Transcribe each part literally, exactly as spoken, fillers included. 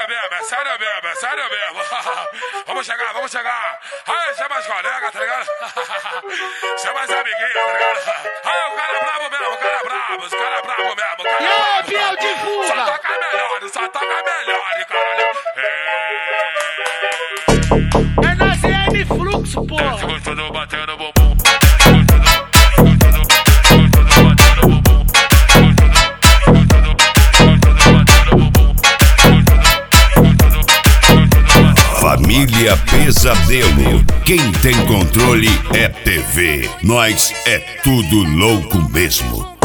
sério mesmo, é sério mesmo, é sério mesmo. Vamos chegar, vamos chegar. Aí, chama as colegas, tá ligado? Chama as amiguinhas, tá ligado? Aí, o cara é brabo mesmo, o cara é brabo, o cara é brabo mesmo, o cara é brabo. E aí, fiel de fuga? Só toca melhor, só toca melhor, caralho. É na Z M Fluxo, porra. Desce gostoso batendo bumbum. Família Pesadelo. Quem tem controle é T V. Nós é tudo louco mesmo.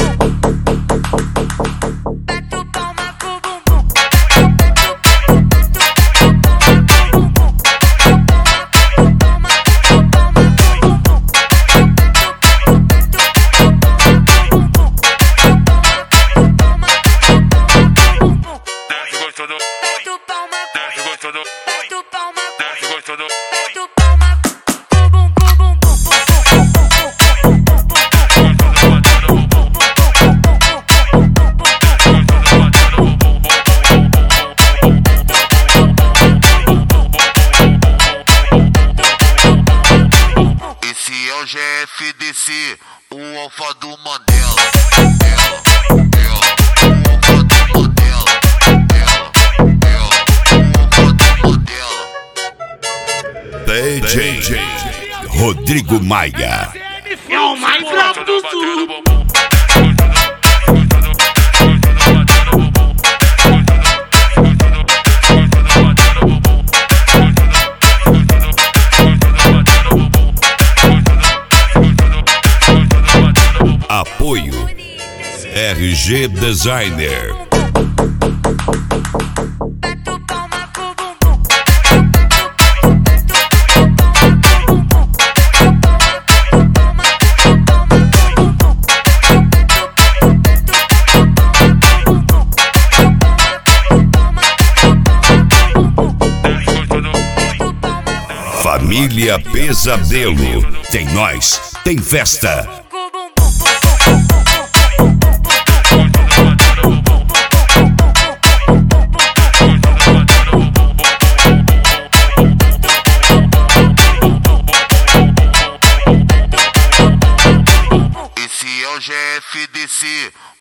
Esse é o G F D C, o alfa do Mandela. Ela, ela, o alfa do Mandela. Ela, ela, o alfa do Mandela. D J Rodrigo Maia. É o mais brabo do sul. Apoio R G Designer. Família Pesadelo. Tem nós, tem festa. Esse é o G F D C,